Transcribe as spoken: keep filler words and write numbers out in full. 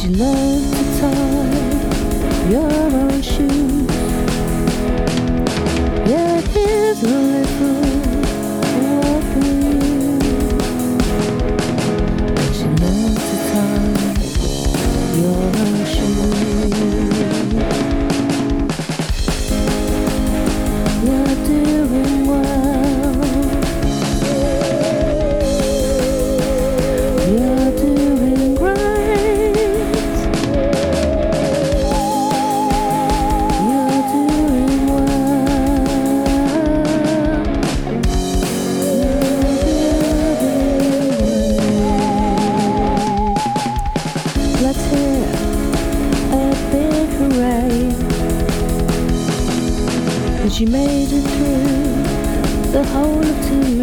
Did you learn to tie your own shoes? Yeah, here's a little work for you. Did you learn to tie your own shoes? You're doing well. You're doing great. You're doing well. Let's hear a big hooray, 'cause you made it through the whole of two